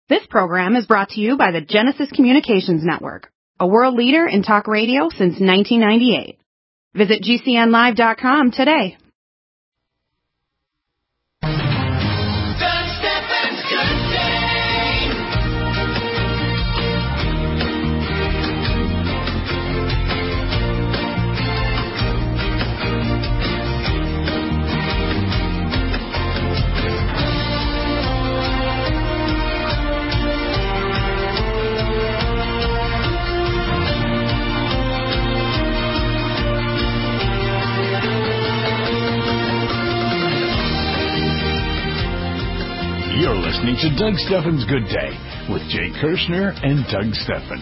This program is brought to you by the Genesis Communications Network, a world leader in talk radio since 1998. Visit GCNlive.com today. You're listening to Doug Stephan's Good Day with Jay Kirshner and Doug Stephan.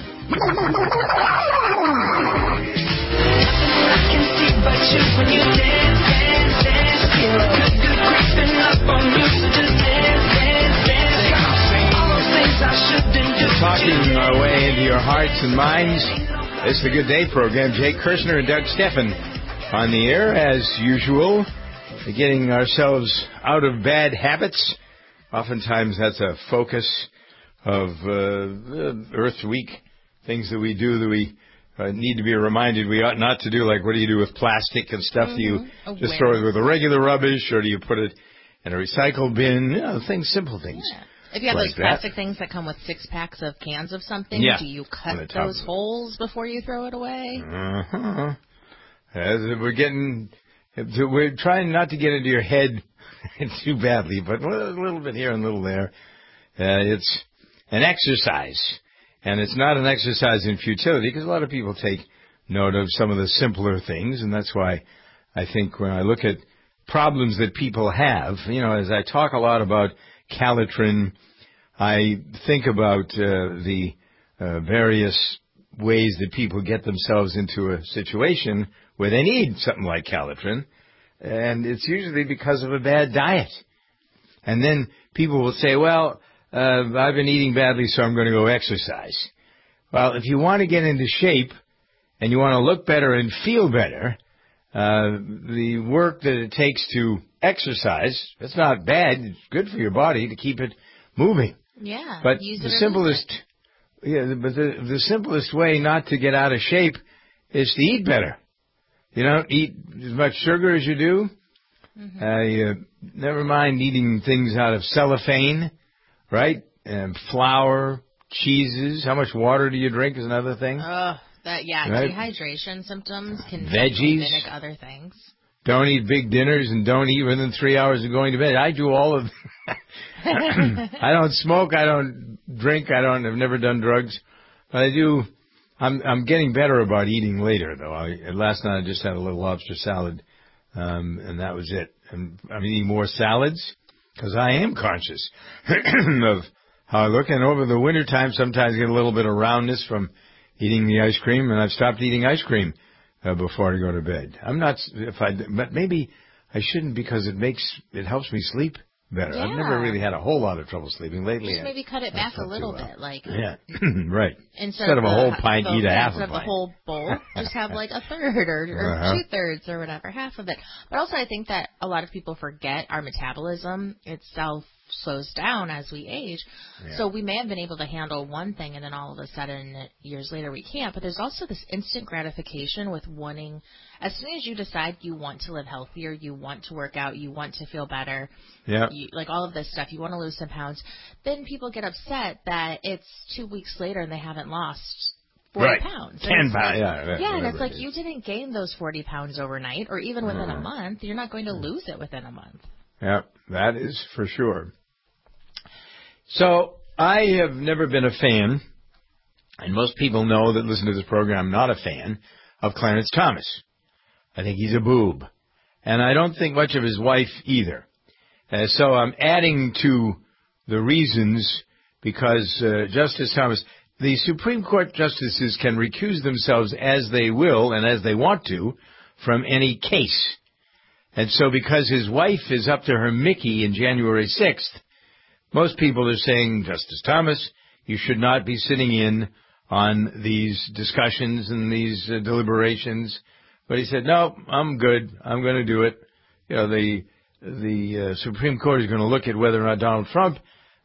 Talking our way into your hearts and minds. It's the Good Day program. Jay Kirshner and Doug Stephan on the air as usual, getting ourselves out of bad habits. Oftentimes that's a focus of Earth Week, things that we do that we need to be reminded we ought not to do, like what do you do with plastic and stuff? Do you just throw it with the regular rubbish, or do you put it in a recycle bin? You know, simple things. Yeah. If you have like those plastic things that come with 6 packs of cans of something, do you cut those holes before you throw it away? We're trying not to get into your head too badly, but a little bit here and a little there. It's an exercise, and it's not an exercise in futility, because a lot of people take note of some of the simpler things, and that's why I think when I look at problems that people have, you know, as I talk a lot about Calitrin, I think about the various ways that people get themselves into a situation where they need something like Calitrin. And it's usually because of a bad diet. And then people will say, well, I've been eating badly, so I'm going to go exercise. Well, if you want to get into shape and you want to look better and feel better, the work that it takes to exercise, it's not bad. It's good for your body to keep it moving. Yeah. But the simplest way not to get out of shape is to eat better. You don't eat as much sugar as you do. Never mind eating things out of cellophane, right? And flour, cheeses. How much water do you drink is another thing. Right? Dehydration symptoms can mimic other things. Don't eat big dinners and don't eat within 3 hours of going to bed. I do all of I don't smoke, I don't drink, I've never done drugs. But I do. I'm getting better about eating later, though. Last night I just had a little lobster salad, and that was it. And I'm eating more salads because I am conscious of how I look. And over the wintertime, sometimes I get a little bit of roundness from eating the ice cream, and I've stopped eating ice cream before I go to bed. But maybe I shouldn't, because it helps me sleep better. Yeah. I've never really had a whole lot of trouble sleeping lately. Just maybe cut it back a little bit, right. Instead of a whole pint, eat a half a pint. Instead of the whole bowl, just have like a third or 2/3 or whatever, half of it. But also, I think that a lot of people forget our metabolism itself slows down as we age. Yeah. So we may have been able to handle one thing, and then all of a sudden, years later, we can't. But there's also this instant gratification with wanting, as soon as you decide you want to live healthier, you want to work out, you want to feel better, like all of this stuff, you want to lose some pounds, then people get upset that it's 2 weeks later and they haven't lost 40 pounds. 10 pounds, and it's like you didn't gain those 40 pounds overnight or even within a month. You're not going to lose it within a month. Yeah, that is for sure. So I have never been a fan, and most people know that listen to this program, I'm not a fan of Clarence Thomas. I think he's a boob. And I don't think much of his wife either. So I'm adding to the reasons, because Justice Thomas, the Supreme Court justices can recuse themselves as they will and as they want to from any case. And so because his wife is up to her Mickey in January 6th, most people are saying, Justice Thomas, you should not be sitting in on these discussions and these deliberations. But he said, no, I'm good. I'm going to do it. You know, the Supreme Court is going to look at whether or not Donald Trump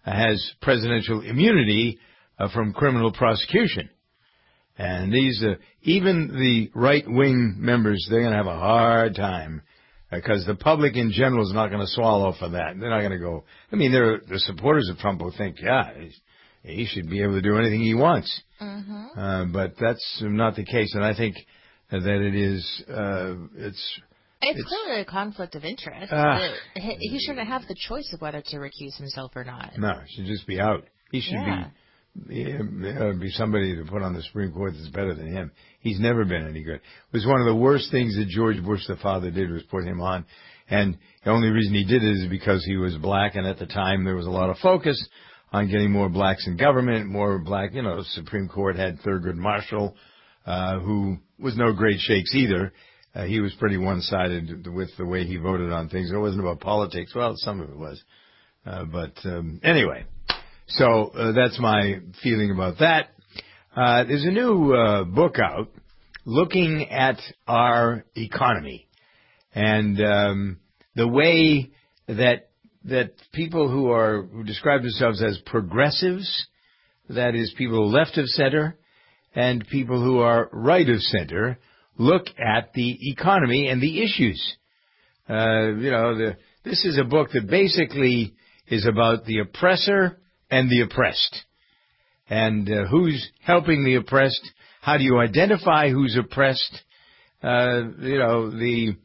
has presidential immunity from criminal prosecution. And these, even the right-wing members, they're going to have a hard time because the public in general is not going to swallow for that. They're not going to go. I mean, the supporters of Trump will think, yeah, he should be able to do anything he wants. Mm-hmm. But that's not the case, and I think that it is. It's clearly a conflict of interest. He shouldn't have the choice of whether to recuse himself or not. No, he should just be out. He should be somebody to put on the Supreme Court that's better than him. He's never been any good. It was one of the worst things that George Bush, the father, did was put him on. And the only reason he did it is because he was black, and at the time there was a lot of focus on getting more blacks in government, more black, Supreme Court had Thurgood Marshall, who was no great shakes either. He was pretty one-sided with the way he voted on things. It wasn't about politics. Well, some of it was. Anyway, so that's my feeling about that. There's a new book out looking at our economy and the way that people who describe themselves as progressives, that is, people left of center, and people who are right of center, look at the economy and the issues. This is a book that basically is about the oppressor and the oppressed. And who's helping the oppressed? How do you identify who's oppressed? The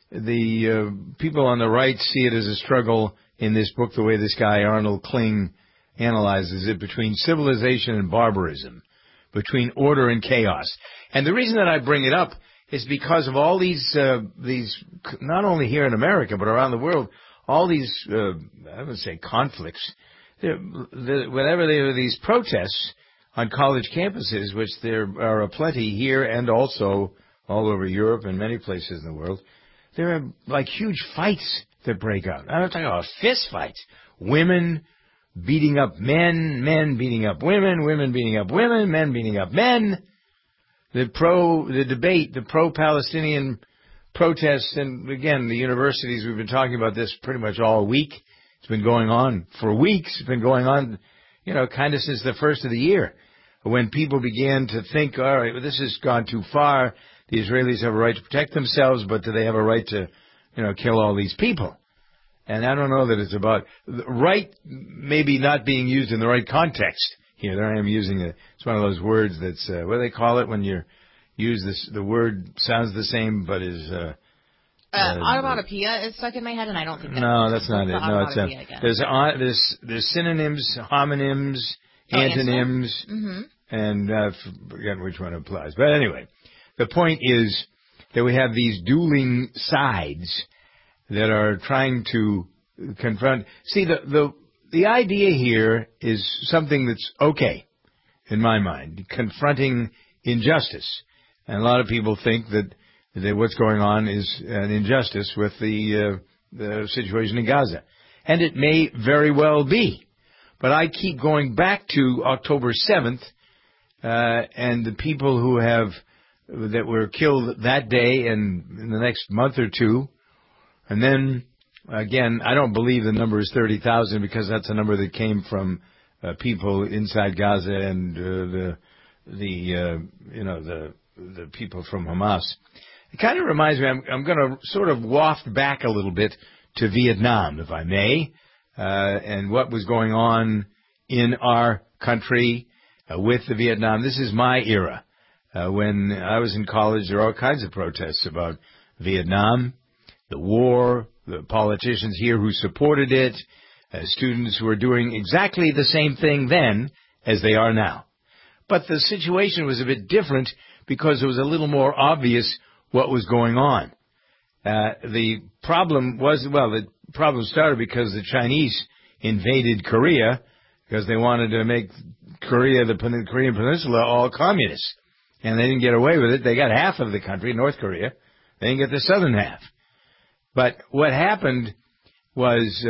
people on the right see it as a struggle in this book, the way this guy Arnold Kling analyzes it, between civilization and barbarism, between order and chaos. And the reason that I bring it up is because of all these not only here in America but around the world, all these I would say conflicts. Whenever there are these protests on college campuses, which there are aplenty here and also all over Europe and many places in the world, there are like huge fights that break out. I'm not talking about fist fights. Women beating up men, men beating up women, women beating up women, men beating up men. The debate, the pro-Palestinian protests, and again, the universities, we've been talking about this pretty much all week. It's been going on for weeks. It's been going on, kind of since the first of the year, when people began to think, all right, well, this has gone too far. The Israelis have a right to protect themselves, but do they have a right to, kill all these people? And I don't know that it's about right, maybe not being used in the right context. Here, there I am using it's one of those words that's, what do they call it when you use this, the word sounds the same, but is, onomatopoeia is stuck in my head, and I don't think that's not it. No, it's not. There's synonyms, homonyms, antonyms, and I forget which one applies. But anyway, the point is that we have these dueling sides that are trying to confront. See, the idea here is something that's okay, in my mind, confronting injustice. And a lot of people think that what's going on is an injustice with the situation in Gaza. And it may very well be. But I keep going back to October 7th, and the people that were killed that day and in the next month or two. And then, again, I don't believe the number is 30,000 because that's a number that came from people inside Gaza and the people from Hamas. It kind of reminds me, I'm going to sort of waft back a little bit to Vietnam, if I may, and what was going on in our country with the Vietnam. This is my era. When I was in college, there were all kinds of protests about Vietnam, the war, the politicians here who supported it, students who were doing exactly the same thing then as they are now. But the situation was a bit different because it was a little more obvious what was going on. The problem started because the Chinese invaded Korea because they wanted to make Korea, the Korean Peninsula, all communist. And they didn't get away with it. They got half of the country, North Korea. They didn't get the southern half. But what happened was,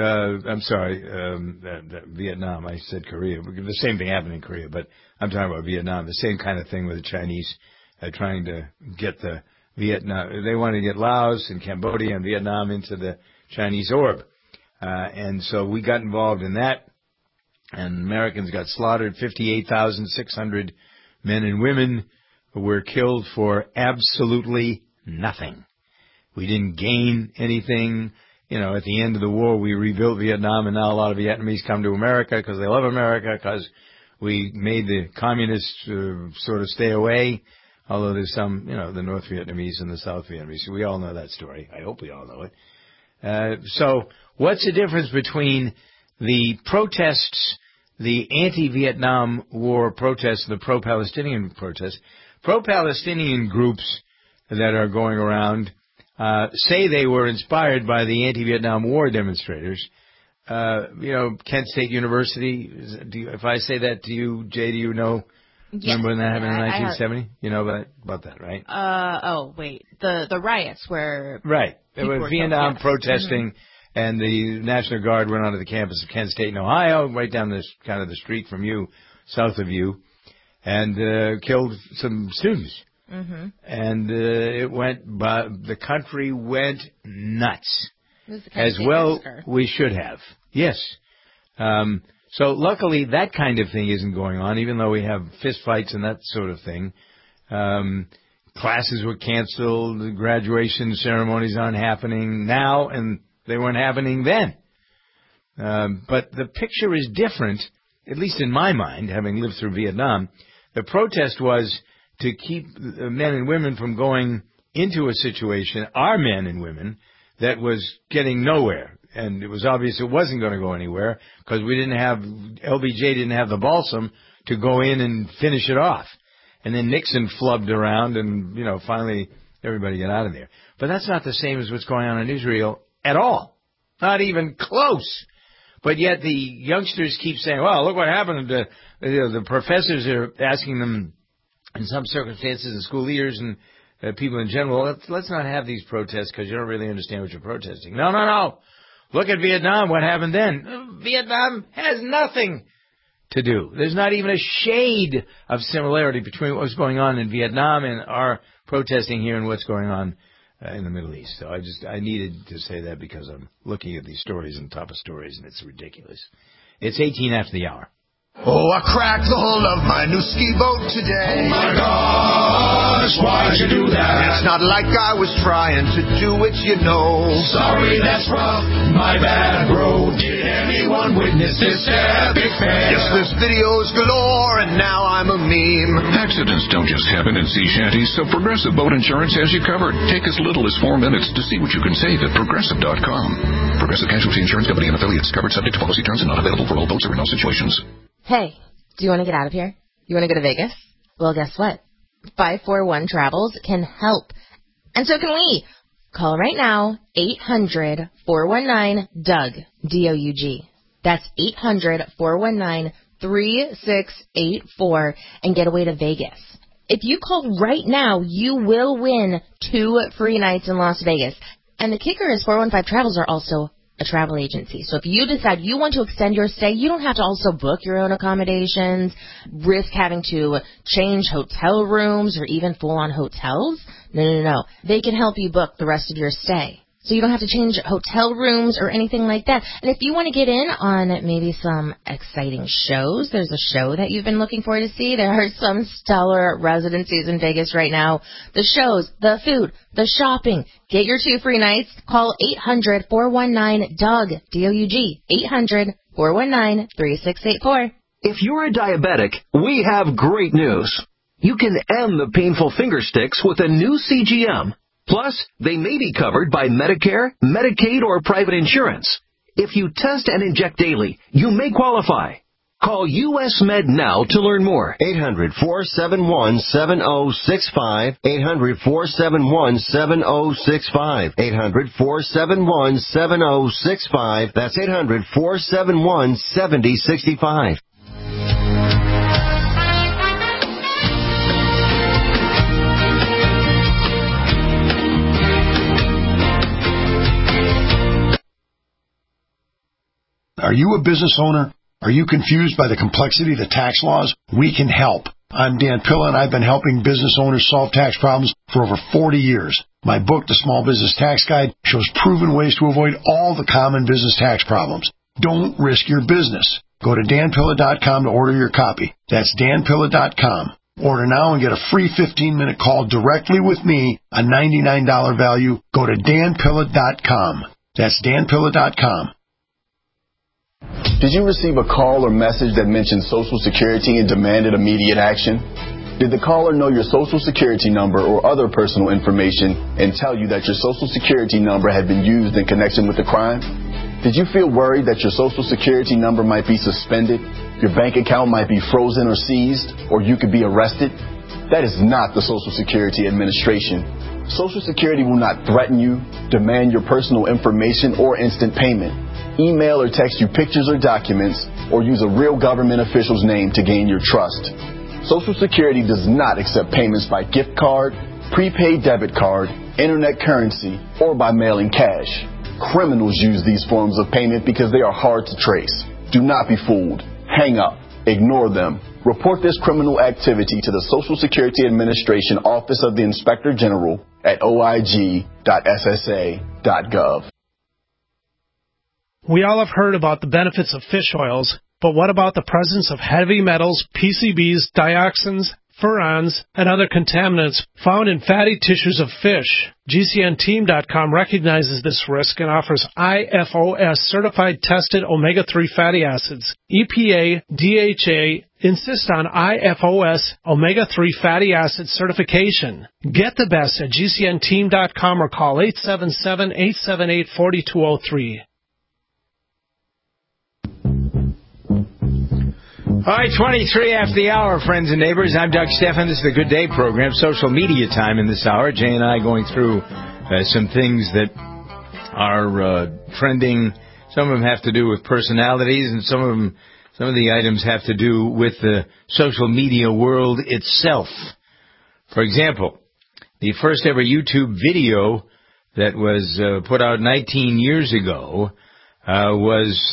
Vietnam, I said Korea. The same thing happened in Korea, but I'm talking about Vietnam. The same kind of thing with the Chinese trying to get the Vietnam. They wanted to get Laos and Cambodia and Vietnam into the Chinese orb. And so we got involved in that. And Americans got slaughtered. 58,600 men and women were killed for absolutely nothing. We didn't gain anything. You know, at the end of the war, we rebuilt Vietnam, and now a lot of Vietnamese come to America because they love America, because we made the communists sort of stay away, although there's some, you know, the North Vietnamese and the South Vietnamese. We all know that story. I hope we all know it. So what's the difference between the protests, the anti-Vietnam War protests, the pro-Palestinian protests? Pro-Palestinian groups that are going around say they were inspired by the anti-Vietnam War demonstrators. You know, Kent State University, if I say that to you, Jay, do you know? Yes. Remember when that happened in 1970? You know about that, right? Oh, wait. The riots where... Right. There were Vietnam protesting, and the National Guard went onto the campus of Kent State in Ohio, right down this kind of the street from you, south of you, and killed some students. Mm-hmm. And it went, the country went nuts. As well, we should have. Yes. So luckily, that kind of thing isn't going on, even though we have fist fights and that sort of thing. Classes were canceled. Graduation ceremonies aren't happening now, and they weren't happening then. But the picture is different, at least in my mind, having lived through Vietnam. The protest was to keep men and women from going into a situation, our men and women, that was getting nowhere. And it was obvious it wasn't going to go anywhere because LBJ didn't have the balsam to go in and finish it off. And then Nixon flubbed around and, you know, finally everybody got out of there. But that's not the same as what's going on in Israel at all. Not even close. But yet the youngsters keep saying, well, look what happened. The professors are asking them in some circumstances, and school leaders and people in general, let's not have these protests because you don't really understand what you're protesting. No. Look at Vietnam. What happened then? Vietnam has nothing to do. There's not even a shade of similarity between what was going on in Vietnam and our protesting here and what's going on in the Middle East. So I needed to say that because I'm looking at these stories on top of stories, and it's ridiculous. It's 18 after the hour. Oh, I cracked the hull of my new ski boat today. Oh my gosh, why'd you do that? It's not like I was trying to do it, you know. Sorry, that's rough, my bad, bro. Did anyone witness this epic fail? Yes, there's videos galore, and now I'm a meme. Accidents don't just happen in sea shanties, so Progressive Boat Insurance has you covered. Take as little as 4 minutes to see what you can save at Progressive.com. Progressive Casualty Insurance Company and affiliates, covered subject to policy terms and not available for all boats or in all situations. Hey, do you want to get out of here? You want to go to Vegas? Well, guess what? 541 Travels can help. And so can we. Call right now, 800-419-DOUG, D-O-U-G. That's 800-419-3684 and get away to Vegas. If you call right now, you will win 2 free nights in Las Vegas. And the kicker is 415 Travels are also a travel agency. So if you decide you want to extend your stay, you don't have to also book your own accommodations, risk having to change hotel rooms or even full-on hotels. No. They can help you book the rest of your stay. So you don't have to change hotel rooms or anything like that. And if you want to get in on maybe some exciting shows, there's a show that you've been looking forward to see. There are some stellar residencies in Vegas right now. The shows, the food, the shopping. Get your 2 free nights. Call 800-419-DOUG, D-O-U-G, 800-419-3684. If you're a diabetic, we have great news. You can end the painful finger sticks with a new CGM. Plus, they may be covered by Medicare, Medicaid, or private insurance. If you test and inject daily, you may qualify. Call U.S. Med now to learn more. 800-471-7065. 800-471-7065. 800-471-7065. That's 800-471-7065. Are you a business owner? Are you confused by the complexity of the tax laws? We can help. I'm Dan Pilla, and I've been helping business owners solve tax problems for over 40 years. My book, The Small Business Tax Guide, shows proven ways to avoid all the common business tax problems. Don't risk your business. Go to danpilla.com to order your copy. That's danpilla.com. Order now and get a free 15-minute call directly with me, a $99 value. Go to danpilla.com. That's danpilla.com. Did you receive a call or message that mentioned Social Security and demanded immediate action? Did the caller know your Social Security number or other personal information and tell you that your Social Security number had been used in connection with the crime? Did you feel worried that your Social Security number might be suspended, your bank account might be frozen or seized, or you could be arrested? That is not the Social Security Administration. Social Security will not threaten you, demand your personal information, or instant payment, email or text you pictures or documents, or use a real government official's name to gain your trust. Social Security does not accept payments by gift card, prepaid debit card, internet currency, or by mailing cash. Criminals use these forms of payment because they are hard to trace. Do not be fooled. Hang up. Ignore them. Report this criminal activity to the Social Security Administration Office of the Inspector General at oig.ssa.gov. We all have heard about the benefits of fish oils, but what about the presence of heavy metals, PCBs, dioxins, furans, and other contaminants found in fatty tissues of fish? GCNteam.com recognizes this risk and offers IFOS certified tested omega-3 fatty acids. EPA, DHA insist on IFOS omega-3 fatty acid certification. Get the best at GCNteam.com or call 877-878-4203. All right, 23 after the hour, friends and neighbors. I'm Doug Stephan. This is the Good Day program, social media time in this hour. Jay and I going through some things that are trending. Some of them have to do with personalities, and some of the items have to do with the social media world itself. For example, the first ever YouTube video that was put out 19 years ago was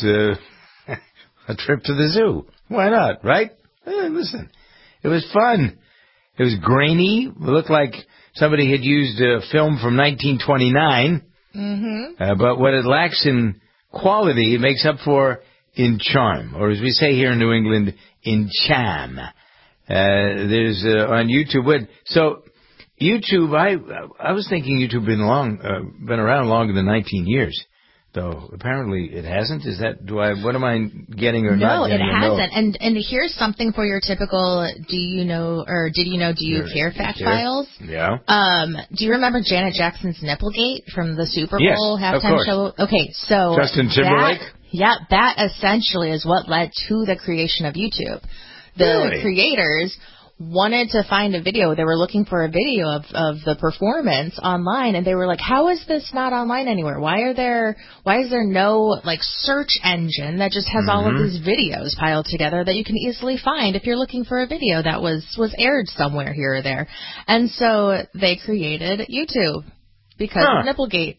a trip to the zoo. Why not, right? Listen, it was fun. It was grainy. It looked like somebody had used a film from 1929. But what it lacks in quality, it makes up for in charm. Or as we say here in New England, in charm. There's on YouTube. So YouTube, I was thinking YouTube been around longer than 19 years. Though apparently it hasn't. Is that what am I getting or not getting? No, it hasn't. And here's something for your typical do you care fact files? Yeah. Do you remember Janet Jackson's Nipplegate from the Super Bowl halftime show? Okay, so Justin Timberlake? That essentially is what led to the creation of YouTube. The creators wanted to find a video. They were looking for a video of the performance online, and they were like, how is this not online anywhere? Why is there no search engine that just has all of these videos piled together that you can easily find if you're looking for a video that was aired somewhere here or there? And so they created YouTube because of Nipplegate.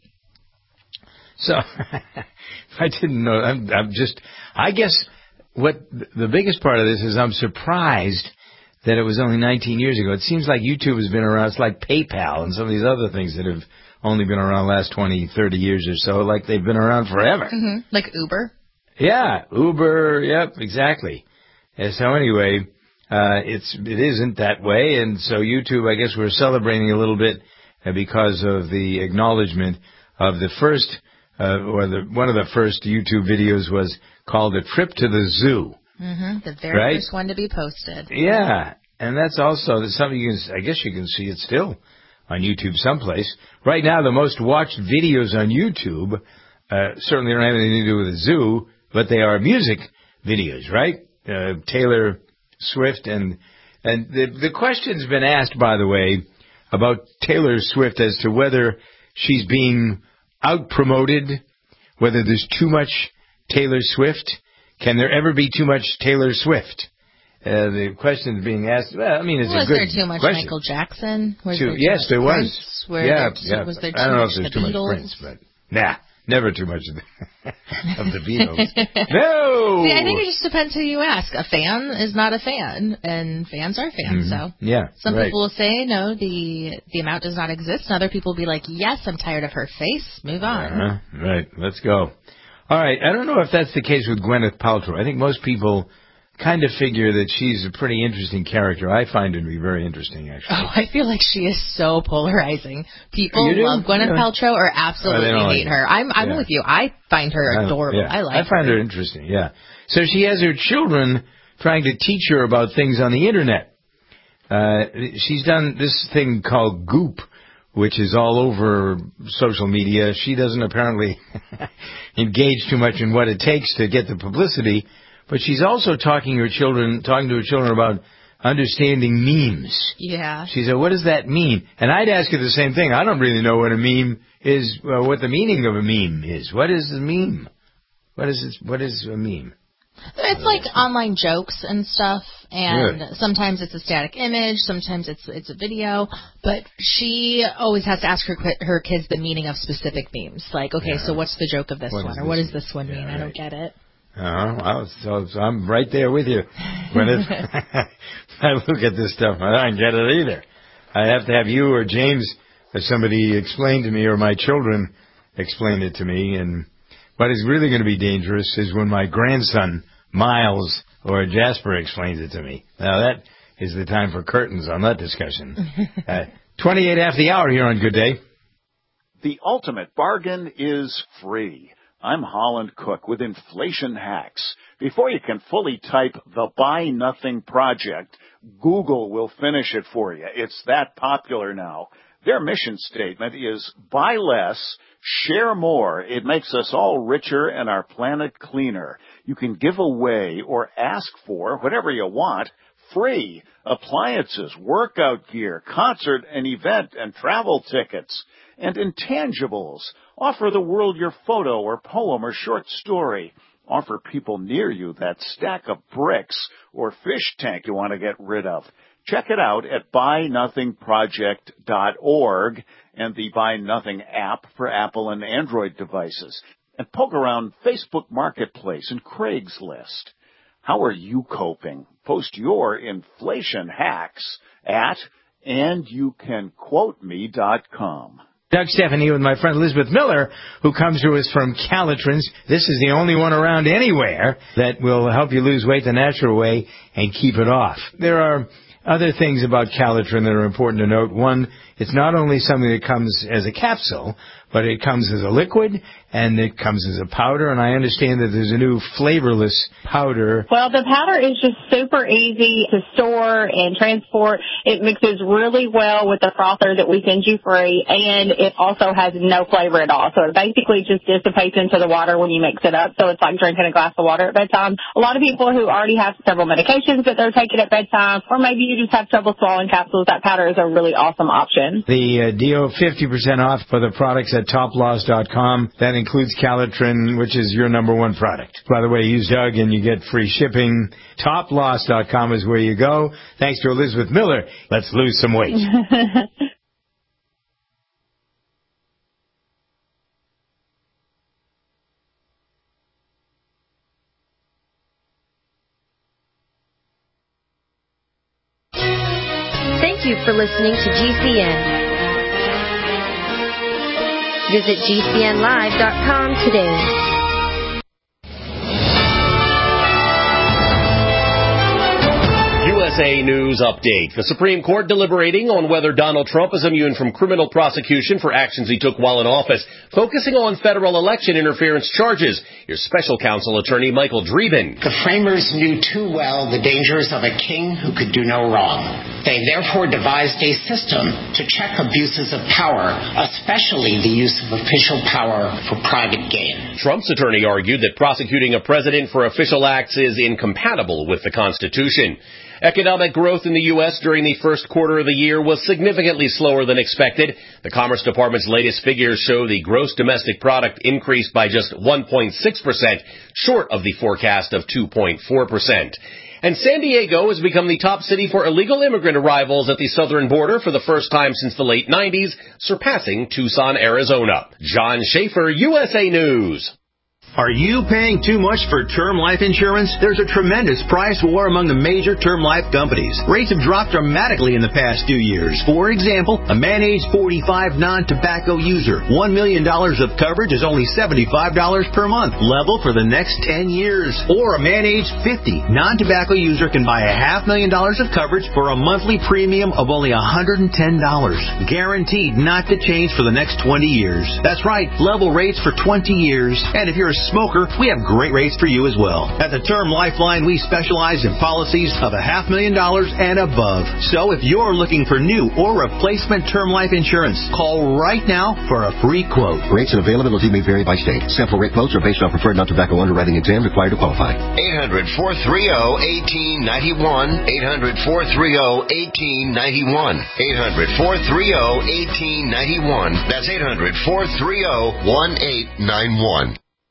So I didn't know. I guess what the biggest part of this is I'm surprised that it was only 19 years ago. It seems like YouTube has been around. It's like PayPal and some of these other things that have only been around the last 20, 30 years or so, like they've been around forever. Like Uber? Yeah, Uber, yep, exactly. And so anyway, it isn't that way, and so YouTube, I guess we're celebrating a little bit because of the acknowledgement of the first, one of the first YouTube videos was called A Trip to the Zoo. The very first one to be posted. Yeah, and that's also something I guess you can see it still on YouTube someplace. Right now, the most watched videos on YouTube certainly don't have anything to do with the zoo, but they are music videos, right? Taylor Swift and the question's been asked, by the way, about Taylor Swift as to whether she's being out-promoted, whether there's too much Taylor Swift. Can there ever be too much Taylor Swift? The question is being asked. Well, I mean, it's a good question. Was there too much Michael Jackson? Yes, there was. Yeah. Was there too I don't know much if there's the too Beatles? much Prince, but never too much of the Beatles. No! See, I think it just depends who you ask. A fan is not a fan, and fans are fans. So some people will say, no, the amount does not exist, and other people will be like, yes, I'm tired of her face. Move on. Right, let's go. All right, I don't know if that's the case with Gwyneth Paltrow. I think most people kind of figure that she's a pretty interesting character. I find her to be very interesting, actually. Oh, I feel like she is so polarizing. People love Gwyneth Paltrow or absolutely hate her. I'm with you. I find her adorable. I like her. I find her interesting, yeah. So she has her children trying to teach her about things on the Internet. She's done this thing called Goop, which is all over social media. She doesn't apparently engage too much in what it takes to get the publicity. But she's also talking to her children about understanding memes. Yeah. She said, what does that mean? And I'd ask her the same thing. I don't really know what a meme is, what the meaning of a meme is. What is a meme? What is a meme? It's like online jokes and stuff, and sometimes it's a static image, sometimes it's a video, but she always has to ask her kids the meaning of specific memes. Like, okay, so what's the joke of this one, or what does this one mean? I don't get it. So I'm right there with you. When I look at this stuff, I don't get it either. I have to have you or James or somebody explain to me, or my children explain it to me. And what is really going to be dangerous is when my grandson, Miles, or Jasper explains it to me. Now, that is the time for curtains on that discussion. 28 after the hour here on Good Day. The ultimate bargain is free. I'm Holland Cook with Inflation Hacks. Before you can fully type the Buy Nothing Project, Google will finish it for you. It's that popular now. Their mission statement is buy less, share more. It makes us all richer and our planet cleaner. You can give away or ask for whatever you want free. Appliances, workout gear, concert and event and travel tickets. And intangibles. Offer the world your photo or poem or short story. Offer people near you that stack of bricks or fish tank you want to get rid of. Check it out at buynothingproject.org and the Buy Nothing app for Apple and Android devices. And poke around Facebook Marketplace and Craigslist. How are you coping? Post your inflation hacks at andyoucanquoteme.com. Doug Stephanie with my friend Elizabeth Miller, who comes to us from Calatrans. This is the only one around anywhere that will help you lose weight the natural way and keep it off. There are other things about Calatrin that are important to note. One, it's not only something that comes as a capsule, but it comes as a liquid, and it comes as a powder, and I understand that there's a new flavorless powder. Well, the powder is just super easy to store and transport. It mixes really well with the frother that we send you free, and it also has no flavor at all. So it basically just dissipates into the water when you mix it up, so it's like drinking a glass of water at bedtime. A lot of people who already have several medications that they're taking at bedtime, or maybe you just have trouble swallowing capsules, that powder is a really awesome option. The deal, 50% off for the products at toploss.com. That includes Calatrin, which is your number one product. By the way, use Doug and you get free shipping. Toploss.com is where you go. Thanks to Elizabeth Miller. Let's lose some weight. Thank you for listening to GCN. Visit GCNlive.com today. USA News Update. The Supreme Court deliberating on whether Donald Trump is immune from criminal prosecution for actions he took while in office, focusing on federal election interference charges. Here's special counsel attorney Michael Dreeben. The framers knew too well the dangers of a king who could do no wrong. They therefore devised a system to check abuses of power, especially the use of official power for private gain. Trump's attorney argued that prosecuting a president for official acts is incompatible with the Constitution. Economic growth in the U.S. during the first quarter of the year was significantly slower than expected. The Commerce Department's latest figures show the gross domestic product increased by just 1.6%, short of the forecast of 2.4%. And San Diego has become the top city for illegal immigrant arrivals at the southern border for the first time since the late 90s, surpassing Tucson, Arizona. John Schaefer, USA News. Are you paying too much for term life insurance? There's a tremendous price war among the major term life companies. Rates have dropped dramatically in the past 2 years. For example, a man age 45 non-tobacco user, $1 million of coverage is only $75 per month, level for the next 10 years. Or a man age 50 non-tobacco user can buy $500,000 of coverage for a monthly premium of only $110, guaranteed not to change for the next 20 years. That's right, level rates for 20 years. And if you're a smoker, we have great rates for you as well. At the Term Lifeline, we specialize in policies of $500,000 and above. So if you're looking for new or replacement term life insurance, call right now for a free quote. Rates and availability may vary by state. Sample rate quotes are based on preferred non-tobacco underwriting exam required to qualify. 800-430-1891. 800-430-1891. 800-430-1891. That's 800-430-1891.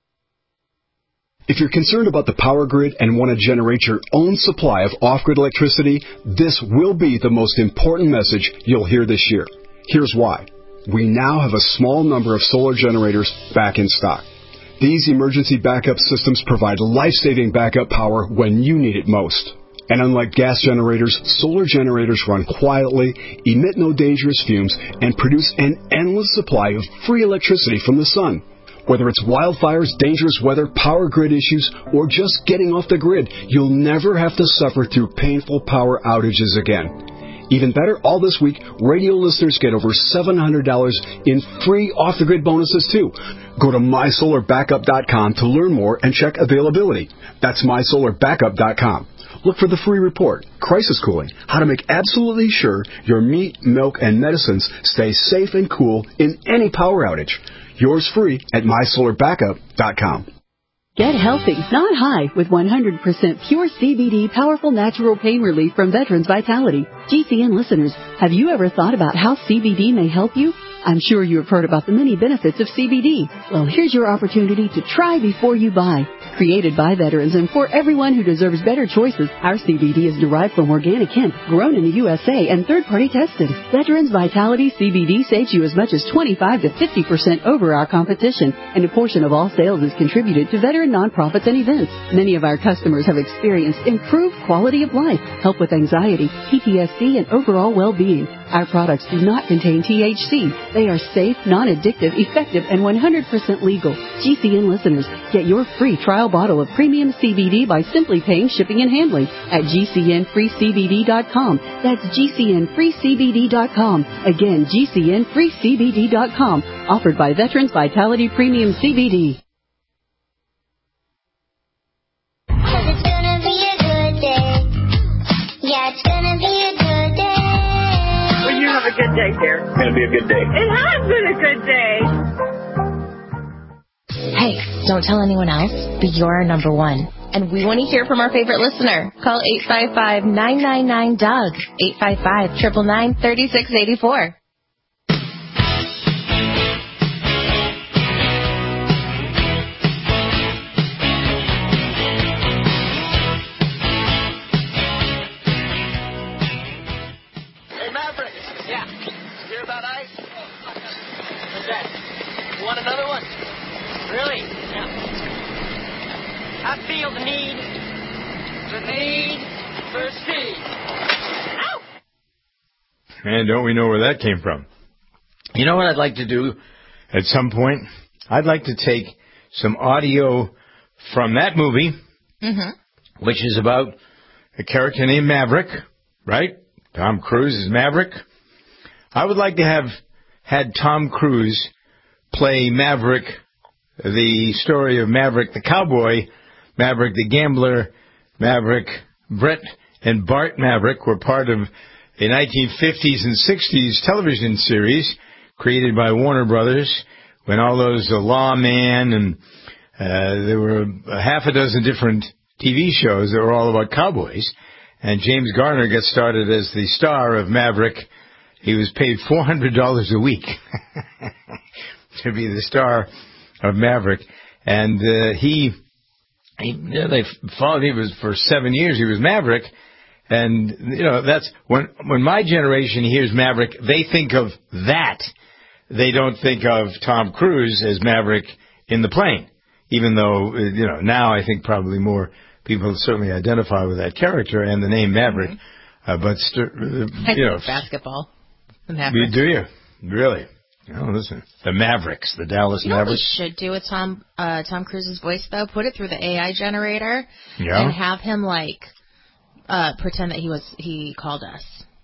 If you're concerned about the power grid and want to generate your own supply of off-grid electricity, this will be the most important message you'll hear this year. Here's why. We now have a small number of solar generators back in stock. These emergency backup systems provide life-saving backup power when you need it most. And unlike gas generators, solar generators run quietly, emit no dangerous fumes, and produce an endless supply of free electricity from the sun. Whether it's wildfires, dangerous weather, power grid issues, or just getting off the grid, you'll never have to suffer through painful power outages again. Even better, all this week, radio listeners get over $700 in free off-the-grid bonuses, too. Go to MySolarBackup.com to learn more and check availability. That's MySolarBackup.com. Look for the free report, Crisis Cooling, how to make absolutely sure your meat, milk, and medicines stay safe and cool in any power outage. Yours free at MySolarBackup.com. Get healthy, not high, with 100% pure CBD powerful natural pain relief from Veterans Vitality. GCN listeners, have you ever thought about how CBD may help you? I'm sure you have heard about the many benefits of CBD. Well, here's your opportunity to try before you buy. Created by veterans and for everyone who deserves better choices, our CBD is derived from organic hemp, grown in the USA, and third-party tested. Veterans Vitality CBD saves you as much as 25 to 50% over our competition, and a portion of all sales is contributed to veteran nonprofits and events. Many of our customers have experienced improved quality of life, help with anxiety, PTSD, and overall well-being. Our products do not contain THC. They are safe, non-addictive, effective, and 100% legal. GCN listeners, get your free trial bottle of premium CBD by simply paying shipping and handling at GCNFreeCBD.com. That's GCNFreeCBD.com. Again, GCNFreeCBD.com. Offered by Veterans Vitality Premium CBD. It's gonna be a good day. Yeah, it's gonna be a good day. Well, you have a good day, dear. It's going to be a good day. It has been a good day. Hey, don't tell anyone else, but you're our number one. And we want to hear from our favorite listener. Call 855-999-DOUG, 855-999-3684. Hey, Maverick. Yeah. Hear about ice? What's that? You want another one? Really? Yeah. I feel the need for speed. Ow! And don't we know where that came from? You know what I'd like to do at some point? I'd like to take some audio from that movie, which is about a character named Maverick, right? Tom Cruise is Maverick. I would like to have had Tom Cruise play Maverick, the story of Maverick the cowboy, Maverick the gambler, Maverick, Brett and Bart Maverick were part of a 1950s and 60s television series created by Warner Brothers when all those Lawman and there were a half a dozen different TV shows that were all about cowboys. And James Garner got started as the star of Maverick. He was paid $400 a week to be the star of Maverick. And they followed him for 7 years. He was Maverick. And, you know, that's when my generation hears Maverick, they think of that. They don't think of Tom Cruise as Maverick in the plane. even though, now I think probably more people certainly identify with that character and the name Maverick. Basketball. The Mavericks. Do you? Really? Oh, listen. The Mavericks, the Dallas Mavericks. What we should do with Tom Cruise's voice, though? Put it through the AI generator and have him, pretend that he called us.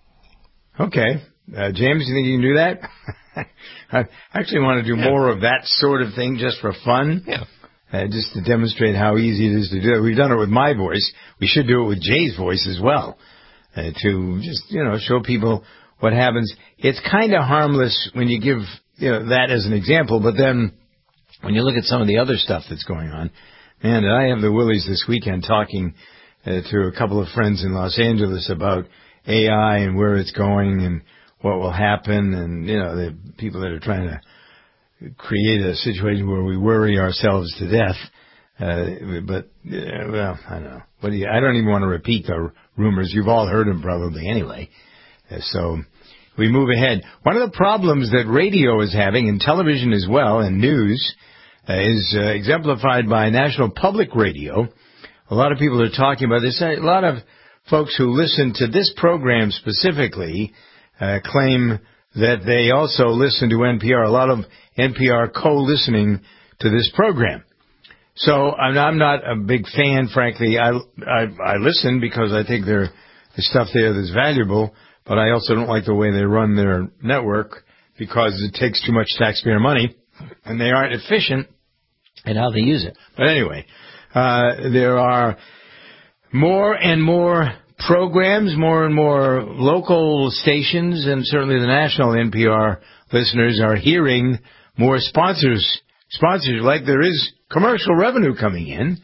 Okay. James, you think you can do that? I actually want to do more of that sort of thing just for fun. Yeah. Just to demonstrate how easy it is to do it. We've done it with my voice. We should do it with Jay's voice as well. To just, show people what happens. It's kind of harmless when you give, that as an example, but then when you look at some of the other stuff that's going on, man, I have the willies this weekend talking to a couple of friends in Los Angeles about AI and where it's going and what will happen, and, the people that are trying to create a situation where we worry ourselves to death. But I don't know. I don't even want to repeat the rumors. You've all heard them probably anyway. So we move ahead. One of the problems that radio is having, and television as well, and news, is exemplified by National Public Radio. A lot of people are talking about this. A lot of folks who listen to this program specifically claim that they also listen to NPR. A lot of NPR co-listening to this program. So I'm not a big fan, frankly. I listen because I think there's stuff there that's valuable, but I also don't like the way they run their network because it takes too much taxpayer money, and they aren't efficient in how they use it. But anyway, there are more and more programs, more and more local stations, and certainly the national NPR listeners are hearing more sponsors, like there is commercial revenue coming in.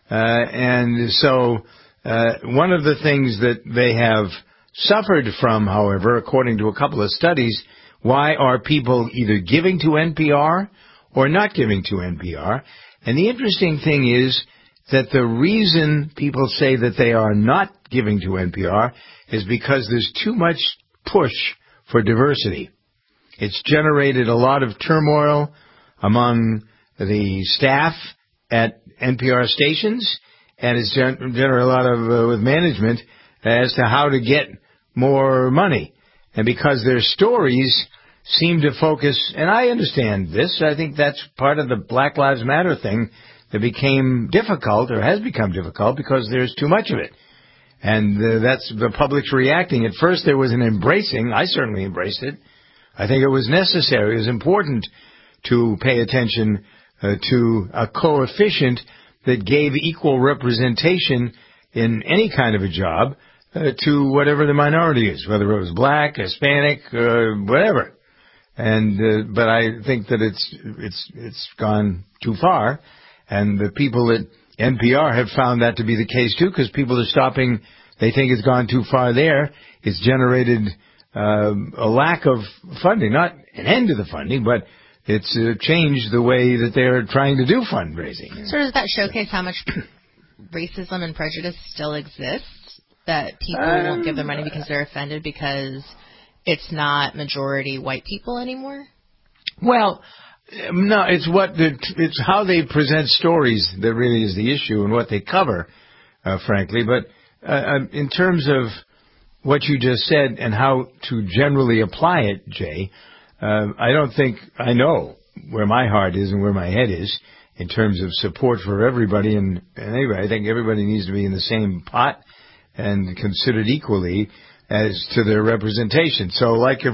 And so one of the things that they have suffered from, however, according to a couple of studies, why are people either giving to NPR or not giving to NPR? And the interesting thing is that the reason people say that they are not giving to NPR is because there's too much push for diversity. It's generated a lot of turmoil among the staff at NPR stations, and it's generated a lot of with management as to how to get more money. And because their stories seem to focus, and I understand this, I think that's part of the Black Lives Matter thing that became difficult, or has become difficult, because there's too much of it. And that's the public's reacting. At first there was an embracing. I certainly embraced it. I think it was necessary. It was important to pay attention to a coefficient that gave equal representation in any kind of a job to whatever the minority is, whether it was black, Hispanic, whatever. And but I think that it's gone too far, and the people at NPR have found that to be the case too, because people are stopping. They think it's gone too far there. It's generated a lack of funding, not an end to the funding, but it's changed the way that they're trying to do fundraising. So does that showcase how much racism and prejudice still exists? That people won't give their money because they're offended because it's not majority white people anymore? Well, no, it's how they present stories that really is the issue, and what they cover, frankly. But in terms of what you just said and how to generally apply it, Jay, I don't think I know where my heart is and where my head is in terms of support for everybody. And anyway, I think everybody needs to be in the same pot and considered equally as to their representation. So, like if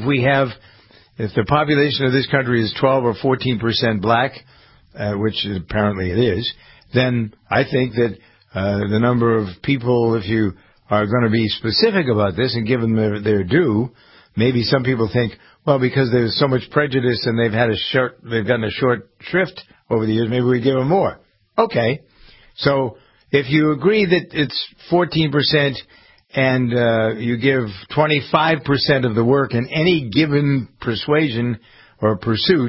the population of this country is 12 or 14% black, which apparently it is, then I think that the number of people, if you are going to be specific about this and give them their due, maybe some people think, well, because there's so much prejudice and they've gotten a short shrift over the years, maybe we give them more. Okay. So if you agree that it's 14% and you give 25% of the work in any given persuasion or pursuit,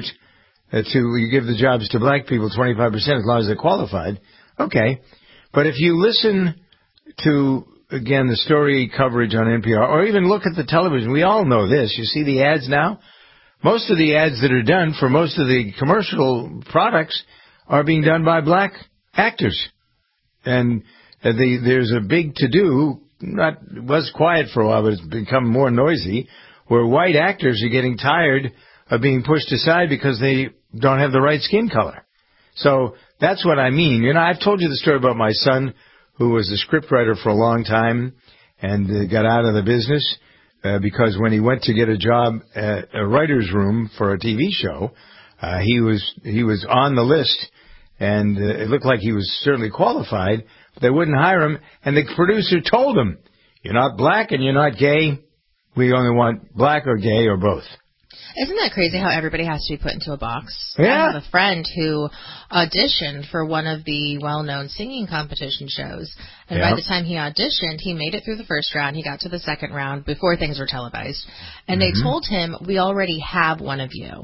you give the jobs to black people 25% as long as they're qualified, okay. But if you listen to, again, the story coverage on NPR, or even look at the television, we all know this. You see the ads now? Most of the ads that are done for most of the commercial products are being done by black actors. And there's a big to-do, it was quiet for a while, but it's become more noisy, where white actors are getting tired of being pushed aside because they don't have the right skin color. So that's what I mean. You know, I've told you the story about my son, who was a scriptwriter for a long time and got out of the business because when he went to get a job at a writer's room for a TV show, he was on the list, and it looked like he was certainly qualified, but they wouldn't hire him, and the producer told him, "You're not black and you're not gay. We only want black or gay or both." Isn't that crazy how everybody has to be put into a box? Yeah. I have a friend who auditioned for one of the well-known singing competition shows, and by the time he auditioned, he made it through the first round. He got to the second round before things were televised, and they told him, "We already have one of you."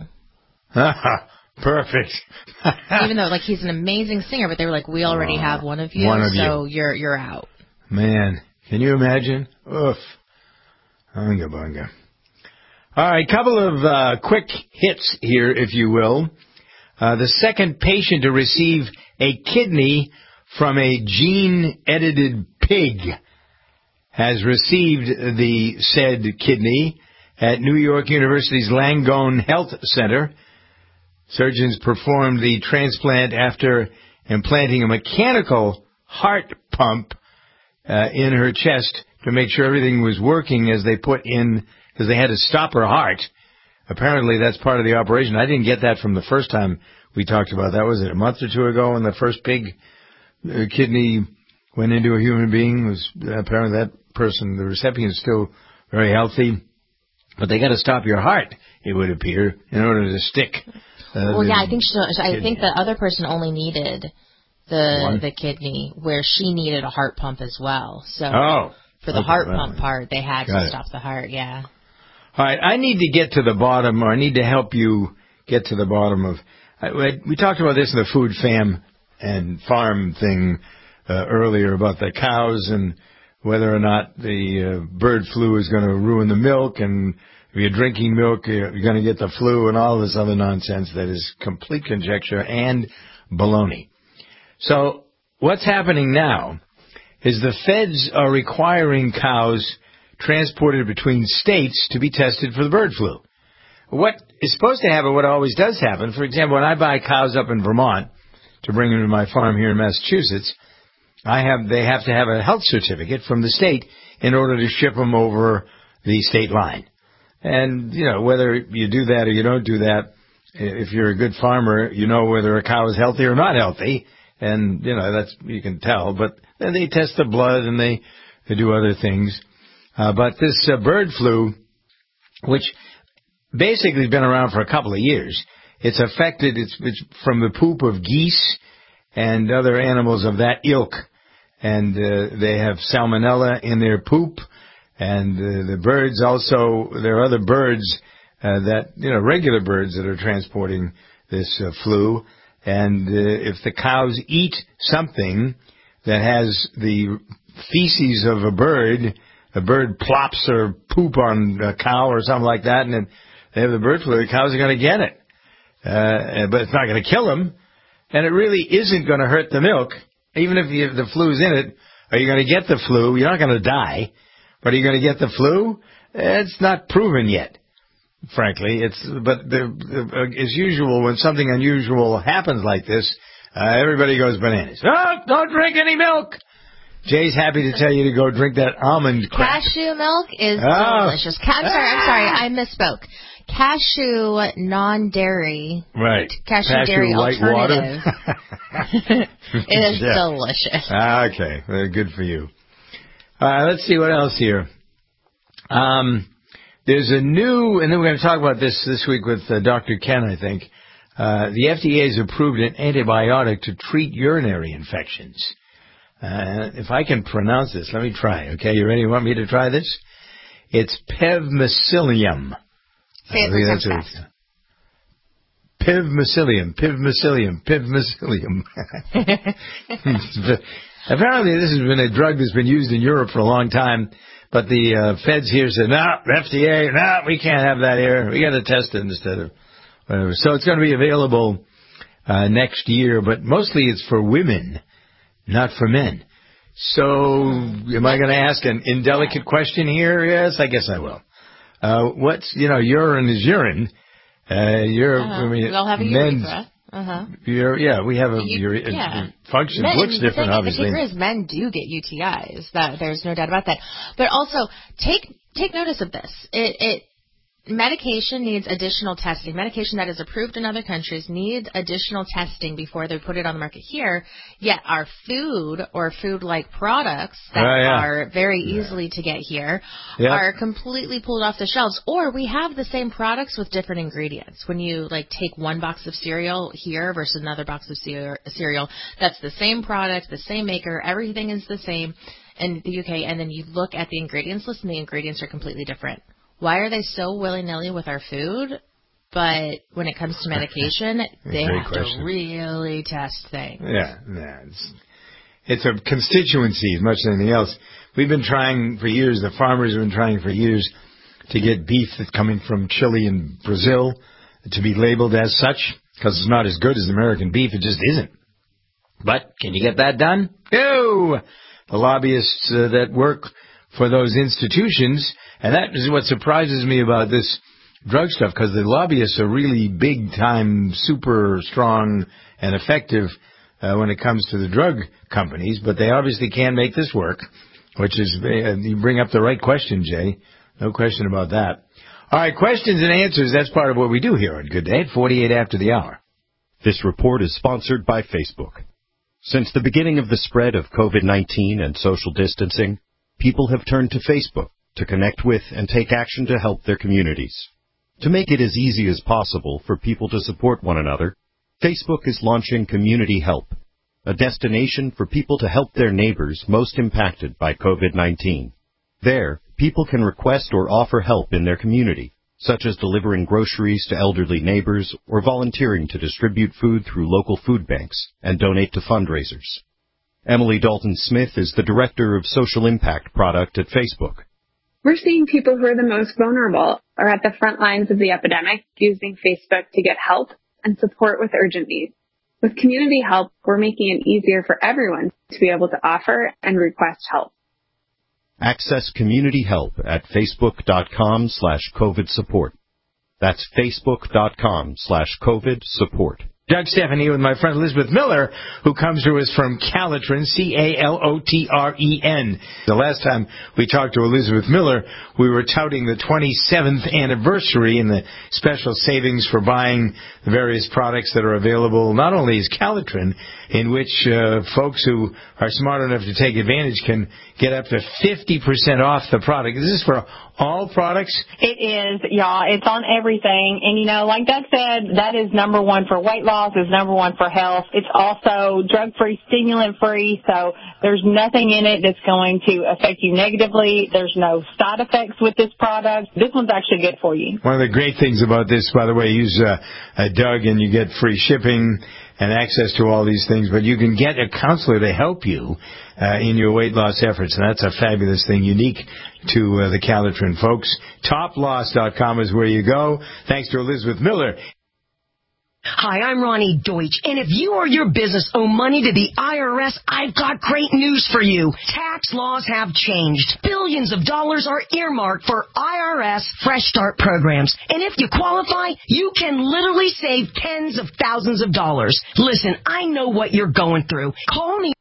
Perfect. Even though, like, he's an amazing singer, but they were like, "We already have one of you, so you're out." Man, can you imagine? Oof. Unga bunga. All right, couple of quick hits here, if you will. The second patient to receive a kidney from a gene-edited pig has received the said kidney at New York University's Langone Health Center. Surgeons performed the transplant after implanting a mechanical heart pump in her chest to make sure everything was working as they put in, because they had to stop her heart. Apparently that's part of the operation. I didn't get that from the first time we talked about that. Was it a month or two ago when the first pig kidney went into a human being? Was apparently that person, the recipient, is still very healthy. But they got to stop your heart, it would appear, in order to stick. I think the other person only needed the kidney, where she needed a heart pump as well. So for the heart pump part, they had to stop the heart. Yeah. All right, I need to get to the bottom, or I need to help you get to the bottom of. We talked about this in the food fam and farm thing earlier about the cows and whether or not the bird flu is going to ruin the milk, and if you're drinking milk, you're going to get the flu, and all this other nonsense that is complete conjecture and baloney. So what's happening now is the feds are requiring cows transported between states to be tested for the bird flu. What is supposed to happen, what always does happen, for example, when I buy cows up in Vermont to bring them to my farm here in Massachusetts, they have to have a health certificate from the state in order to ship them over the state line. And, you know, whether you do that or you don't do that, if you're a good farmer, you know whether a cow is healthy or not healthy. And, you know, you can tell. But then they test the blood and they do other things. But this bird flu, which basically has been around for a couple of years, it's affected, it's from the poop of geese and other animals of that ilk. And they have salmonella in their poop. And the birds also, there are other birds regular birds that are transporting this flu. And if the cows eat something that has the feces of a bird plops or poop on a cow or something like that, and then they have the bird flu, the cows are going to get it. But it's not going to kill them. And it really isn't going to hurt the milk. Even if the flu's in it, are you going to get the flu? You're not going to die. But are you going to get the flu? It's not proven yet, frankly. As usual, when something unusual happens like this, everybody goes bananas. Oh, don't drink any milk. Jay's happy to tell you to go drink that almond crap. Cashew milk is delicious. I'm sorry, I misspoke. Cashew non-dairy. Right. Cashew dairy white alternative. Water. It is delicious. Okay. Good for you. Let's see what else here. There's a new, and then we're going to talk about this week with Dr. Ken, I think. The FDA has approved an antibiotic to treat urinary infections. If I can pronounce this, let me try. Okay, you ready? You want me to try this? It's Pevmicillium. Say it 3 times fast. Pevmicillium. Apparently this has been a drug that's been used in Europe for a long time, but the feds here said, no, FDA, no, we can't have that here. We got to test it instead of whatever. So it's going to be available next year, but mostly it's for women, not for men. So, am I going to ask an indelicate question here? Yes, I guess I will. Urine is urine. We all have a urethra. We have function looks different, obviously. The kicker is men do get UTIs. There's no doubt about that. But also, take notice of this. Medication needs additional testing. Medication that is approved in other countries needs additional testing before they put it on the market here. Yet our food or food-like products that are very easily to get here are completely pulled off the shelves. Or we have the same products with different ingredients. When you take one box of cereal here versus another box of cereal, that's the same product, the same maker, everything is the same in the UK. And then you look at the ingredients list and the ingredients are completely different. Why are they so willy-nilly with our food? But when it comes to medication, they have to really test things. It's a constituency as much as anything else. We've been trying for years, the farmers have been trying for years to get beef that's coming from Chile and Brazil to be labeled as such, because it's not as good as American beef. It just isn't. But can you get that done? No! The lobbyists that work for those institutions. And that is what surprises me about this drug stuff, because the lobbyists are really big-time, super strong and effective when it comes to the drug companies, but they obviously can make this work, which is, you bring up the right question, Jay. No question about that. All right, questions and answers, that's part of what we do here on Good Day at 48 after the hour. This report is sponsored by Facebook. Since the beginning of the spread of COVID-19 and social distancing, people have turned to Facebook to connect with and take action to help their communities. To make it as easy as possible for people to support one another, Facebook is launching Community Help, a destination for people to help their neighbors most impacted by COVID-19. There, people can request or offer help in their community, such as delivering groceries to elderly neighbors or volunteering to distribute food through local food banks and donate to fundraisers. Emily Dalton-Smith is the Director of Social Impact Product at Facebook. We're seeing people who are the most vulnerable or at the front lines of the epidemic using Facebook to get help and support with urgent needs. With Community Help, we're making it easier for everyone to be able to offer and request help. Access Community Help at facebook.com/COVID support. That's facebook.com/COVID support. Doug Stephanie with my friend Elizabeth Miller, who comes to us from Calotren, Calotren. The last time we talked to Elizabeth Miller, we were touting the 27th anniversary and the special savings for buying the various products that are available, not only is Calotren, in which folks who are smart enough to take advantage can get up to 50% off the product. Is this for all products? It is, y'all. It's on everything. And, like Doug said, that is number one for weight loss, is number one for health. It's also drug-free, stimulant-free, so there's nothing in it that's going to affect you negatively. There's no side effects with this product. This one's actually good for you. One of the great things about this, by the way, use Doug and you get free shipping and access to all these things, but you can get a counselor to help you in your weight loss efforts, and that's a fabulous thing, unique to the Calotren folks. Toploss.com is where you go. Thanks to Elizabeth Miller. Hi, I'm Ronnie Deutsch, and if you or your business owe money to the IRS, I've got great news for you. Tax laws have changed. Billions of dollars are earmarked for IRS Fresh Start programs, and if you qualify, you can literally save tens of thousands of dollars. Listen, I know what you're going through. Call me.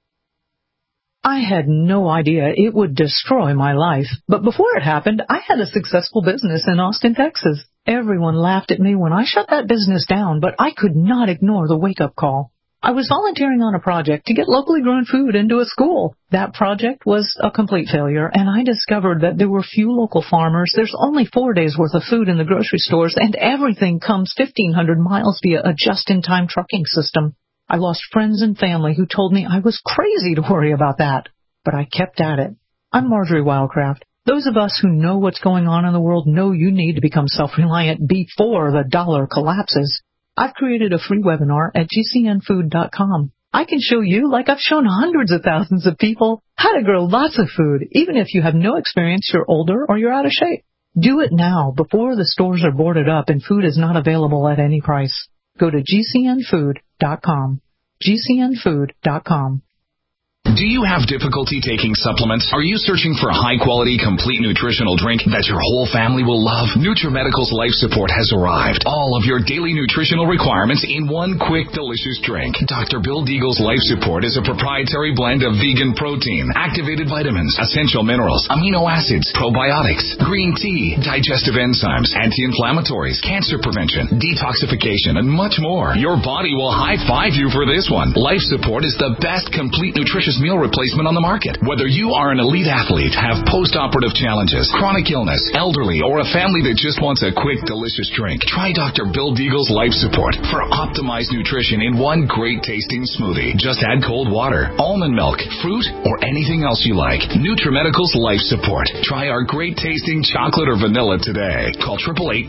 I had no idea it would destroy my life. But before it happened, I had a successful business in Austin, Texas. Everyone laughed at me when I shut that business down, but I could not ignore the wake-up call. I was volunteering on a project to get locally grown food into a school. That project was a complete failure, and I discovered that there were few local farmers. There's only 4 days' worth of food in the grocery stores, and everything comes 1,500 miles via a just-in-time trucking system. I lost friends and family who told me I was crazy to worry about that. But I kept at it. I'm Marjorie Wildcraft. Those of us who know what's going on in the world know you need to become self-reliant before the dollar collapses. I've created a free webinar at gcnfood.com. I can show you, like I've shown hundreds of thousands of people, how to grow lots of food, even if you have no experience, you're older, or you're out of shape. Do it now, before the stores are boarded up and food is not available at any price. Go to GCNfood.com. GCNfood.com. Do you have difficulty taking supplements? Are you searching for a high-quality, complete nutritional drink that your whole family will love? NutriMedical's Life Support has arrived. All of your daily nutritional requirements in one quick, delicious drink. Dr. Bill Deagle's Life Support is a proprietary blend of vegan protein, activated vitamins, essential minerals, amino acids, probiotics, green tea, digestive enzymes, anti-inflammatories, cancer prevention, detoxification, and much more. Your body will high-five you for this one. Life Support is the best complete nutritious meal replacement on the market. Whether you are an elite athlete, have post-operative challenges, chronic illness, elderly, or a family that just wants a quick, delicious drink, try Dr. Bill Deagle's Life Support for optimized nutrition in one great tasting smoothie. Just add cold water, almond milk, fruit, or anything else you like. NutriMedical's Life Support. Try our great tasting chocolate or vanilla today. Call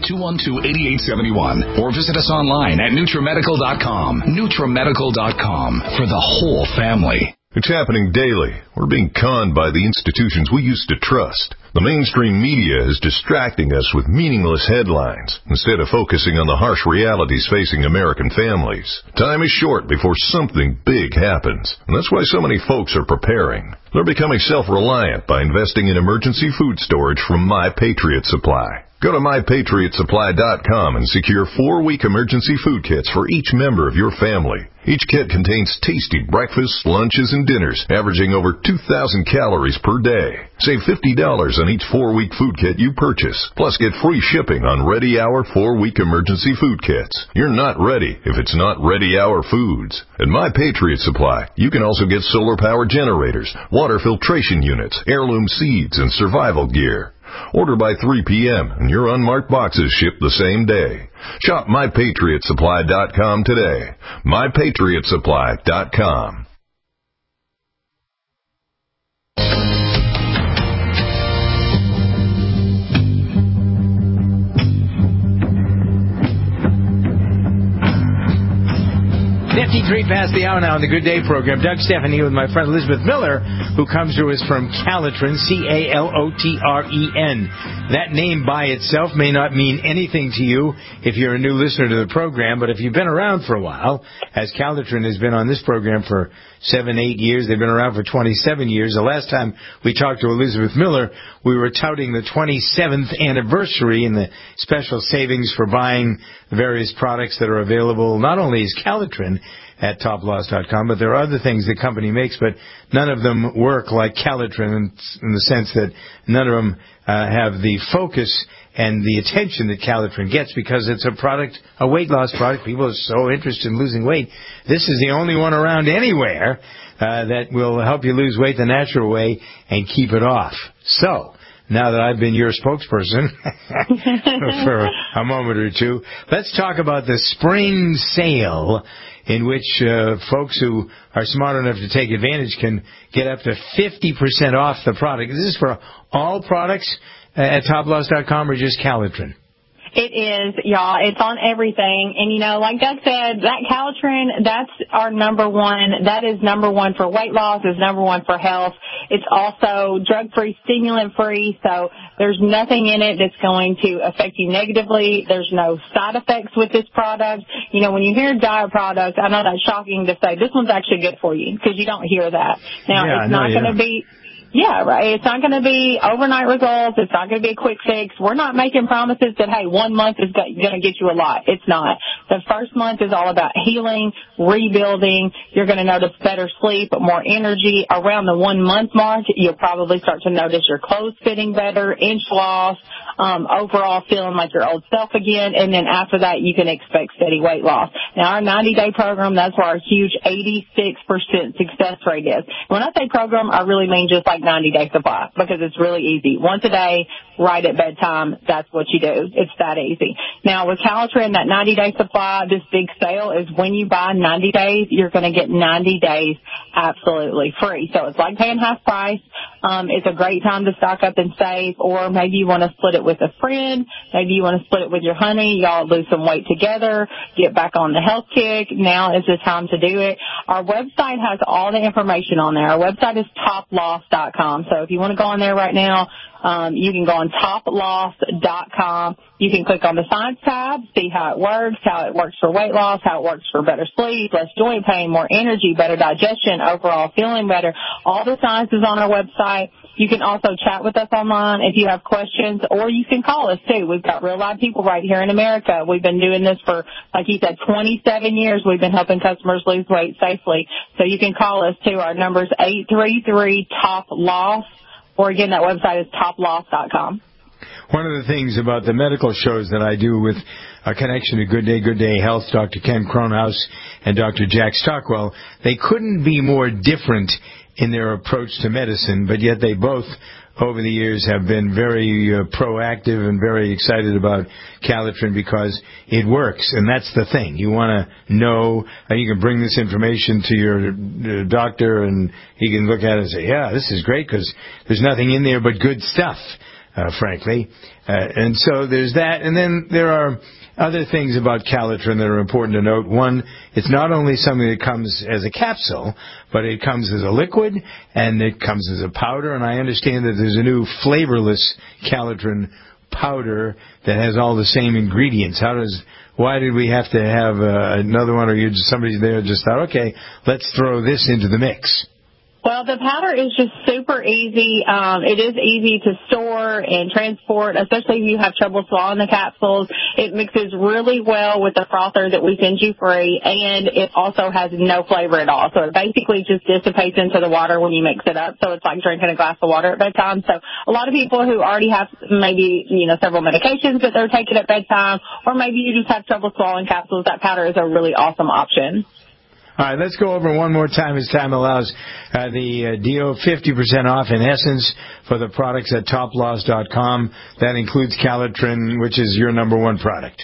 888-212-8871 or visit us online at NutriMedical.com. NutriMedical.com for the whole family. It's happening daily. We're being conned by the institutions we used to trust. The mainstream media is distracting us with meaningless headlines instead of focusing on the harsh realities facing American families. Time is short before something big happens, and that's why so many folks are preparing. They're becoming self-reliant by investing in emergency food storage from My Patriot Supply. Go to MyPatriotSupply.com and secure 4-week emergency food kits for each member of your family. Each kit contains tasty breakfasts, lunches, and dinners, averaging over 2,000 calories per day. Save $50 on each 4-week food kit you purchase. Plus, get free shipping on Ready Hour 4-week emergency food kits. You're not ready if it's not Ready Hour Foods. At My Patriot Supply, you can also get solar-powered generators, water filtration units, heirloom seeds, and survival gear. Order by 3 p.m. and your unmarked boxes ship the same day. Shop MyPatriotSupply.com today. MyPatriotSupply.com. .53 past the hour now on the Good Day program. Doug Stephan here with my friend Elizabeth Miller, who comes to us from Calotren, C-A-L-O-T-R-E-N. That name by itself may not mean anything to you if you're a new listener to the program, but if you've been around for a while, as Calotren has been on this program for 7-8 years, they've been around for 27 years. The last time we talked to Elizabeth Miller, we were touting the 27th anniversary and the special savings for buying the various products that are available, not only as Calotren at toploss.com, but there are other things the company makes, but none of them work like Calotren in the sense that none of them have the focus and the attention that Calotren gets because it's a product, a weight loss product. People are so interested in losing weight. This is the only one around anywhere that will help you lose weight the natural way and keep it off. So, now that I've been your spokesperson for a moment or two, let's talk about the spring sale in which folks who are smart enough to take advantage can get up to 50% off the product. Is this for all products at toploss.com or just Calotren? It is, y'all. It's on everything. And, you know, like Doug said, that Calotren, that's our number one. That is number one for weight loss. It's number one for health. It's also drug-free, stimulant-free, so there's nothing in it that's going to affect you negatively. There's no side effects with this product. You know, when you hear diet products, I know that's shocking to say this one's actually good for you because you don't hear that. Now, it's not going to be... Yeah, right. It's not going to be overnight results. It's not going to be a quick fix. We're not making promises that, hey, 1 month is going to get you a lot. It's not. The first month is all about healing, rebuilding. You're going to notice better sleep, more energy. Around the 1 month mark, you'll probably start to notice your clothes fitting better, inch loss, overall feeling like your old self again. And then after that, you can expect steady weight loss. Now, our 90-day program, that's where our huge 86% success rate is. When I say program, I really mean just like 90-day supply because it's really easy. Once a day, right at bedtime, that's what you do. It's that easy. Now, with Calotren, that 90-day supply, this big sale is when you buy 90 days, you're going to get 90 days absolutely free. So it's like paying half price. It's a great time to stock up and save, or maybe you want to split it with a friend. Maybe you want to split it with your honey. Y'all lose some weight together, get back on the health kick. Now is the time to do it. Our website has all the information on there. Our website is toploss.com. So if you want to go on there right now, you can go on toploss.com. You can click on the Science tab, see how it works for weight loss, how it works for better sleep, less joint pain, more energy, better digestion, overall feeling better. All the science is on our website. You can also chat with us online if you have questions, or you can call us too. We've got real live people right here in America. We've been doing this for, like you said, 27 years. We've been helping customers lose weight safely. So you can call us too. Our number is 833-TOP-LOSS, or again, that website is toploss.com. One of the things about the medical shows that I do with a connection to Good Day Health, Dr. Ken Cronhaus and Dr. Jack Stockwell, they couldn't be more different in their approach to medicine, but yet they both, over the years, have been very proactive and very excited about Calitrin because it works, and that's the thing. You want to know, you can bring this information to your doctor, and he can look at it and say, yeah, this is great because there's nothing in there but good stuff, frankly. And so there's that, and then there are other things about Calitrin that are important to note. One, it's not only something that comes as a capsule, but it comes as a liquid, and it comes as a powder, and I understand that there's a new flavorless Calitrin powder that has all the same ingredients. Why did we have to have another one, or somebody there just thought, okay, let's throw this into the mix? Well, the powder is just super easy. It is easy to store and transport, especially if you have trouble swallowing the capsules. It mixes really well with the frother that we send you free, and it also has no flavor at all. So it basically just dissipates into the water when you mix it up. So it's like drinking a glass of water at bedtime. So a lot of people who already have maybe, several medications that they're taking at bedtime, or maybe you just have trouble swallowing capsules, that powder is a really awesome option. All right, let's go over one more time as time allows. The deal, 50% off in essence for the products at toploss.com. That includes Calitrin, which is your number one product.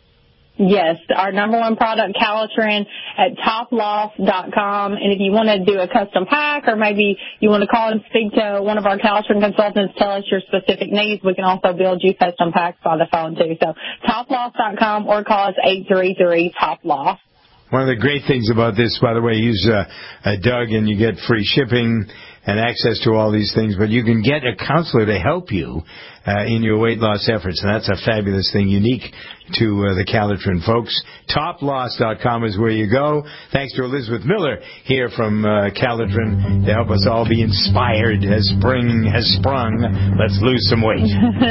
Yes, our number one product, Calitrin, at toploss.com. And if you want to do a custom pack, or maybe you want to call and speak to one of our Calitrin consultants, tell us your specific needs, we can also build you custom packs by the phone too. So toploss.com, or call us 833-TOP-LOSS. One of the great things about this, by the way, use Doug, and you get free shipping and access to all these things, but you can get a counselor to help you in your weight loss efforts, and that's a fabulous thing, unique to the Calitrin folks. Toploss.com is where you go. Thanks to Elizabeth Miller here from Calitrin to help us all be inspired as spring has sprung. Let's lose some weight.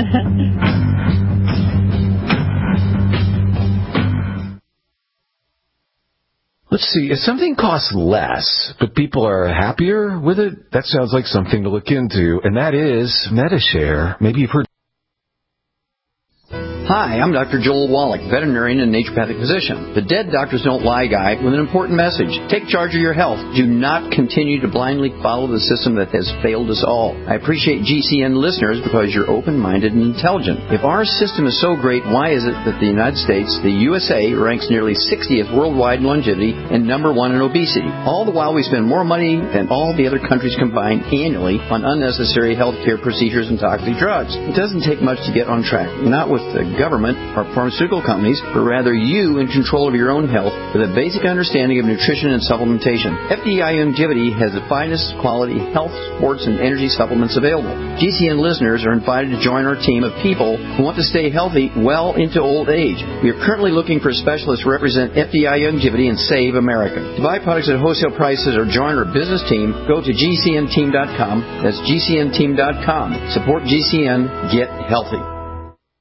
Let's see, if something costs less, but people are happier with it, that sounds like something to look into, and that is Medi-Share. Maybe you've heard. Hi, I'm Dr. Joel Wallach, veterinarian and naturopathic physician. The Dead Doctors Don't Lie guy with an important message. Take charge of your health. Do not continue to blindly follow the system that has failed us all. I appreciate GCN listeners because you're open-minded and intelligent. If our system is so great, why is it that the United States, the USA, ranks nearly 60th worldwide in longevity and number one in obesity? All the while we spend more money than all the other countries combined annually on unnecessary healthcare procedures and toxic drugs. It doesn't take much to get on track. Not with the government or pharmaceutical companies, but rather you in control of your own health with a basic understanding of nutrition and supplementation. FDI Longevity has the finest quality health, sports, and energy supplements available. GCN listeners are invited to join our team of people who want to stay healthy well into old age. We are currently looking for specialists to represent FDI Longevity and Save America. To buy products at wholesale prices or join our business team, go to GCNteam.com. That's GCNteam.com. Support GCN. Get healthy.